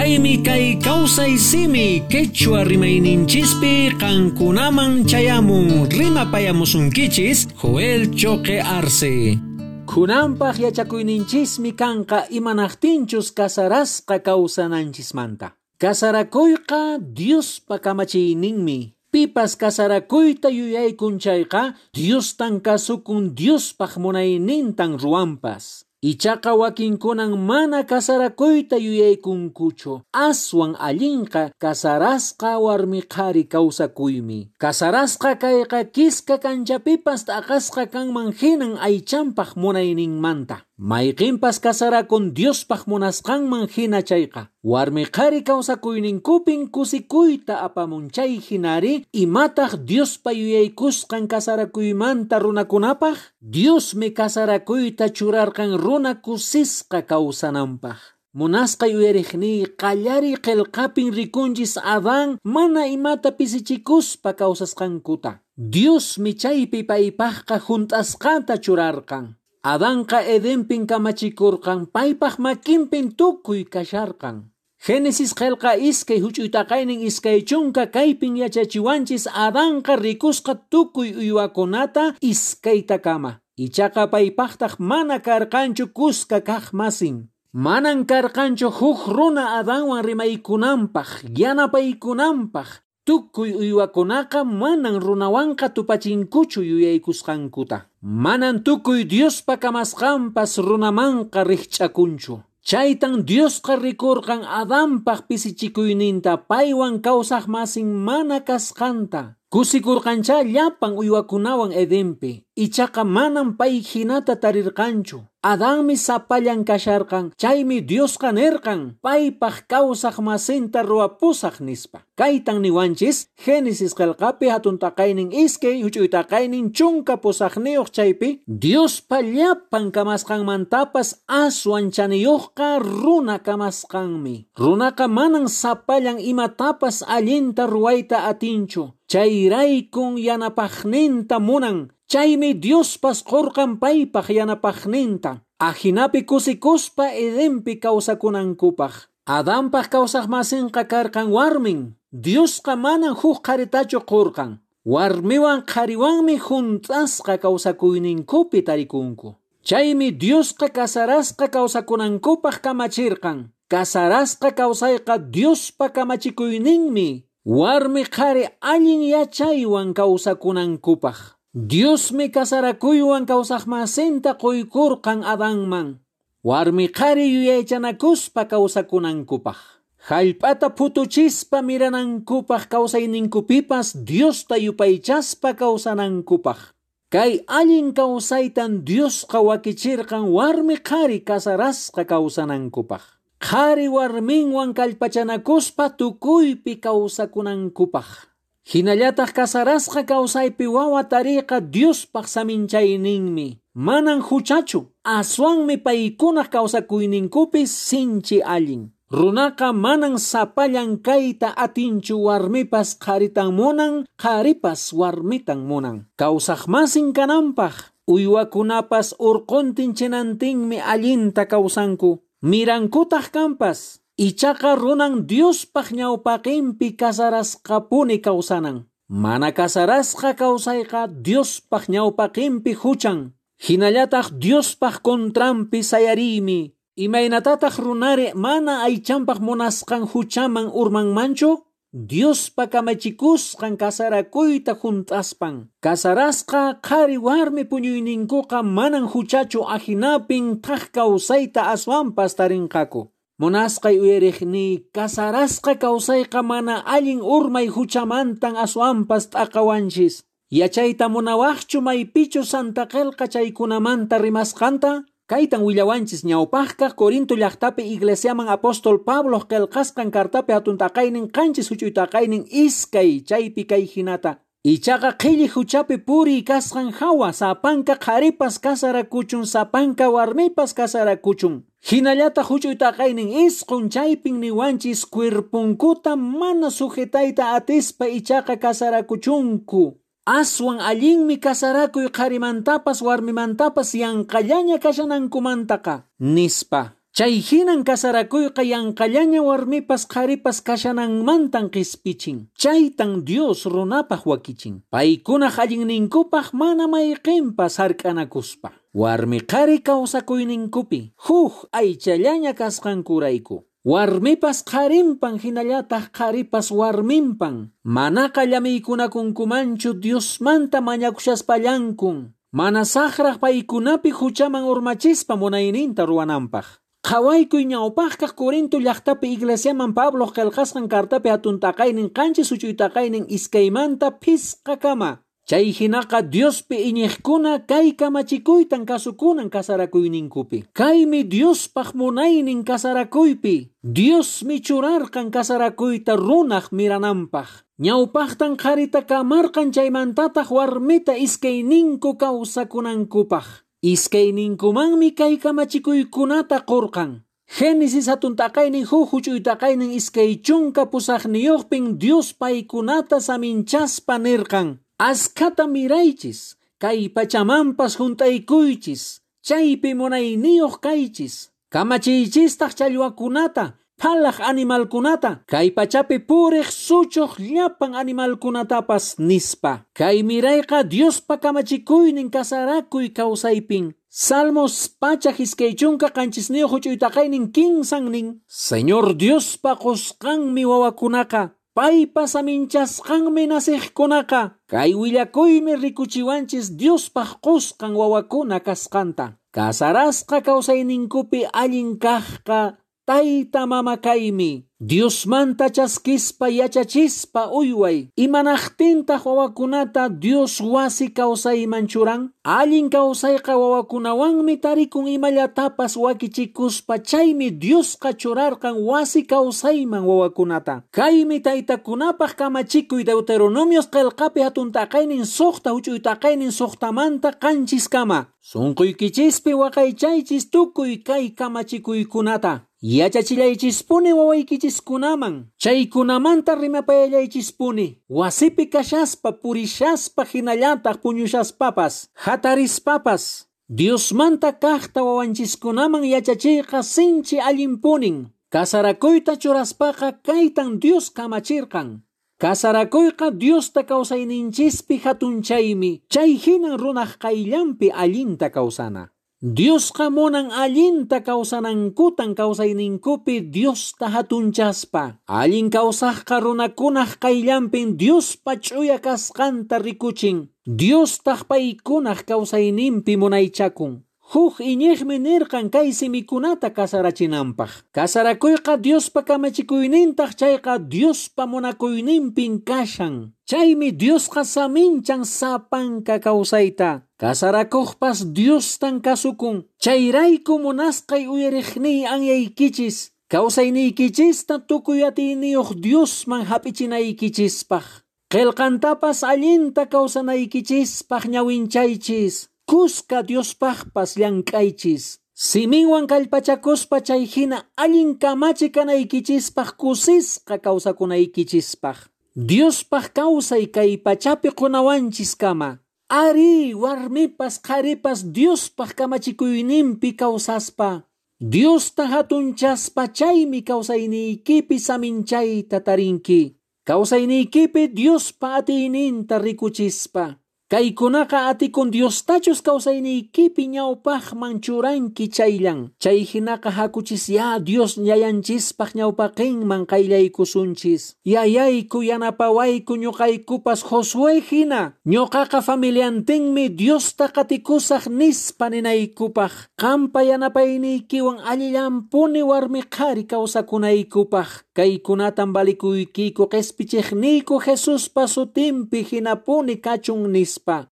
Paymi kay kawsay simi quechua rimayninchispi qankunaman chayamun rimapayamusunkichis Joel Choque Arce. Kunanpaq yachakuyninchismi kanqa imanaqtinchus kasarasqa kawsananchismanta. Kasarakuyqa Diospa kamachiyninmi. Pipas kasarakuyta yuyaykunchayqa Diostan kasukun Diospaq munaynintan ruwanpas. Ichaqa wakinkunan mana kasarakuyta yuyaykunkuchu. Aswan allinqa kasarasqa warmi qhari kawsakuymi. Kasarasqa kayqa kiska kanchapipas taqasqa kanman hinan aychanpaq munayninmanta. Mayqinpas kasarakun Diospaq munasqanman hina chayqa. Warmi qhari kawsakuyninkupin kusikuyta apamunchay hinari imataq Diospa yuyaykusqan kasarakuymanta runakunapaq. Diosmi kasarakuyta churarqan runa kusisqa kawsananpaq. Munasqa yuyariqni qallari qillqapin rikunchis Adán mana imata pisichikuspa kawsasqankuta. Diosmi chaypi paypaqqa hunt'asqanta churarqan. Adánqa Edenpin kamachikurqan paypaq makinpin tukuy kasharqan. Génesis qillqa iskay huch'uytaqaynin iskay chunka kaypin yachachiwanchis Adánqa rikusqa tukuy uywakunata iskayta kama. Ichaqa paypaqtaq mana karqanchu kuska kaq masin. Manan karqanchu huk runa Adánwan rimaykunanpaq, yanapaykunanpaq. Tukuy uywakunaqa manan runawanqa tupachinkuchu yuyaykusqankuta. Manan tukuy Diospa kamasqanpas runamanqa riqch'akunchu. Chaytan Diosqa rikurqan Adánpaq pisichikuyninta paywan kawsaq masin mana kasqanta. Kusikurqancha llapan uywakunawan Edenpi. Ichaqa manan pay hinata tarirqanchu. Adánmi sapallan kasharqan. Chaymi Diosqa nirqan paypaq kawsaq masinta ruwapusaq nispa. Kaytan niwanchis Génesis qillqapi hatuntaqaynin iskay huch'uytaqaynin chunka pusaqniyuq chaypi Diospa llapan kamasqanmantapas aswan chaniyuqqa runa kamasqanmi. Runaqa manan sapallan imatapas allinta ruwayta atinchu. Chayraykun yanapaqninta munan. Chaymi Diospas qurqan paypaq yanapaqninta. Ajinapi kusikuspa Edenpi kawsakunankupaq. Adánpaq kawsaq masinqa karqan warmin. Diosqa manan huk qharitachu qurqan. Warmiwan qhariwanmi hunt'asqa kawsakuyninkupi tarikunku. Chaymi Diosqa kasarasqa kawsakunankupaq kamachirqan. Kasarasqa kawsayqa Diospa kamachikuyninmi. Warmi qhari allin yachaywan kawsakunankupaq. Diosmi kasarakuywan kawsaq masinta quykurqan Adánman. Warmi qhari yuyaychanakuspa kawsakunankupaq. Hallp'ata phutuchispa miranankupaq kawsayninkupipas Diosta yupaychaspa kawsanankupaq. Kay allin kawsaytan Diosqa wakichirqan warmi qhari kasarasqa kawsanankupaq. Qhari warminwan kallpachanakuspa tukuypi kawsakunankupaq. Hinallataq kasarasqa kawsaypi wawa tariqa Diospaq saminchayninmi. Manan huchachu. Aswanmi paykunaq kawsakuyninkupis sinchi allin. Runaqa manan sapallan kayta atinchu warmipas qharitan munan, qharipas warmitan munan. Kawsaq masin kananpaq. Uywakunapas urquntinchinantinmi allinta kawsanku. Mirankutaq kanpas. Ichaqa runan Diospaq ñawpaqinpi kasarasqapuni kawsanan. Mana kasarasqa kawsayqa Diospaq ñawpaqinpi huchan. Hinallataq Diospaq kontranpi sayariymi. Imaynatataq runari mana aychanpaq munasqan huchaman urmanmanchu? Diospa kamachikusqan kasarakuyta hunt'aspan. Kasarasqa qhari warmi puñuyninkuqa manan huchachu ajinapin taq kawsayta aswanpas tarinqaku. Munasqay uyariqni kasarasqa kawsayqa mana allin urmay huchamantan aswanpas t'aqawanchis. Yachayta munawaqchu maypichu Santa Qillqa chaykunamanta rimasqanta? Kaytan willawanchis ñawpaqqa Corinto llaqtapi iglesiaman apóstol Pablo qillqasqan kartapi hatuntaqaynin qanchis huch'uytaqaynin iskay chaypi kay hinata. Ichaqa qilli huchapi puri kasqan hawa sapanka qharipas kasarakuchun sapanka warmipas kasarakuchun. Hinallataq huch'uytaqaynin isqun chaypin niwanchis cuerpunkuta mana sujetayta atispa ichaqa kasarakuchunku. Aswan allinmi kasarakuy qharimantapas warmimantapas yanqallaña kashanankumantaqa nispa. Chay hinan kasarakuyqa yanqallaña warmipas qharipas kashananmantan qispichin. Chaytan Dios runapaq wakichin. Paykunaq allinninkupaq mana mayqinpas hark'anakuspa. Warmi qhari kawsakuyninkupi huk aychallaña kasqankurayku. Warmipas qharinpan hinallataq qharipas warminpan. Manaqa llamiykunakunkumanchu Diosmanta mañakushaspallankun. Mana saqraq paykunapi huchaman urmachispa munayninta ruwananpaq. Qhawaykuy ñawpaqqa Corinto llaqtapi iglesiaman Pablo qillqasqan kartapi hatun taqaynin qanchis huchuy taqaynin iskaymanta phisqakama. Chay hinaqa Diospi iñiqkuna kay kamachikuytan kasukunan kasarakuyninkupi. Kaymi Diospaq munaynin kasarakuypi. Diosmi churarqan kasarakuyta runaq mirananpaq. Ñawpaqtan qharita kamarqan chaymantataq warmita iskayninku kawsakunankupaq. Iskayninkumanmi kay kamachikuykunata qurqan. Génesis hatun taqaynin huk huchuy taqaynin iskay chunka pusaqniyuqpin Dios paykunata saminchaspa nirqan. Askata miraychis, kay pachamanpas juntaykuychis, chaypi munayniyuq kaychis. Kamachiychistaq challwakunata, phalaq animalkunata, kay pachapi puriq suchuq llapan animalkunatapas nispa. Kay mirayqa Diospa kamachikuynin kasarakuy kawsaypin. Salmos pachaq iskay chunka qanchisniyuq huchuy taqaynin kinsannin. Señor Diospa qusqanmi wawakunaqa. Paypa saminchasqanmi nasiqkunaqa. Kay willakuymi rikuchiwanchis Diospaq qusqan wawakuna kasqanta. Kasarasqa kawsayninkupi allin kaqqa tayta mama kaymi. Diosmanta chaskispa yachachispa uyway. Imanaqtintaq wawakunata Dios wasi kawsayman churan? Allin kawsayqa wawakunawanmi tarikun imallatapas wakichikuspa. Chaymi Diosqa churarqan wasi kawsayman wawakunata. Kaymi taytakunapaq kamachikuy Deuteronomios qillqapi hatun taqaynin suqta huchuy taqaynin suqtamanta qanchiskama. Sunquykichispi waqaychaychis tukuy kay kamachikuykunata. Yachachillaychispuni wawaykichiskunaman. Chaykunamanta rimapayallaychispuni. Wasipi kashaspa, purishaspa, hinallataq puñushaspapas, hatarispapas. Diosmanta kaqta wawanchiskunaman yachachiyqa sinchi allinpunin. Kasarakuyta churaspaqa kaytan Dios kamachirqan. Kasarakuyqa Diosta kawsayninchispi hatunchaymi. Chay hinan runaq qayllanpi allinta kawsana. Diosqa munan allinta kawsanankutan kawsayninkupi Diosta hatunchaspa. Allin kawsaqqa runakunaq qayllanpin Diospa ch'uya kasqanta rikuchin. Diostaq paykunaq kawsayninpi munaychakun. Huk iñiqmi nirqan kay simikunata kasarachinanpaq. Kasarakuyqa Diospa kamachikuynintaq chayqa Diospa munakuyninpin kashan. Chaymi Diosqa saminchan sapanka kawsayta. Kasarakuqpas Diostan kasukun. Chayrayku munasqay uyariqniy anyaykichis. Kawsayniykichista tukuy atiyniyuq Diosman hap'ichinaykichispaq. Qillqantapas allinta kawsanaykichispaq ñawinchaychis. Kuska Diospaqpas llank'aychis. Siminwan kallpachakuspa chay hina allin kamachi kanaykichispaq kusisqa kawsakunaykichispaq. Diospaq kawsay kay pachapi qunawanchiskama. Ari warmipas qharipas Diospaq kamachikuyninpi kawsaspa. Diosta hatunchaspa chaymi kawsayniykipi saminchayta tarinki. Kawsayniykipi Diospa atiyninta rikuchispa. Kaykunaqa atikun Diostachus kawsayniykipi ñawpaqman churanki chayllan. Chay hinaqa hakuchis ya Dios ñayanchispaq ñawpaqinman qayllaykusunchis. Yayayku yanapawayku ñuqaykupas Josué hina. Ñuqaqa familiantinmi Diosta qatikusaq nispa ninaykupaq. Qampa yanapaynikiwan allillampuni warmi qhari kawsakunaykupaq. Kaykunatan balikuykiku qespichiqniyku Jesuspa sutinpi hinapuni kachun nispa.